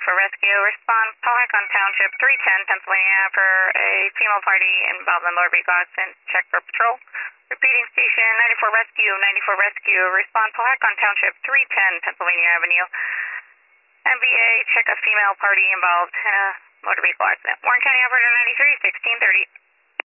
94 Rescue. Respond Pawhacon Township 310, Pennsylvania for a female party involved in motor vehicle accident. Check for patrol. Repeating station 94 Rescue, 94 Rescue. Respond Pawhacon Township 310, Pennsylvania Avenue. MVA, check a female party involved in a motor vehicle accident. Warren County Operator 93, 1630.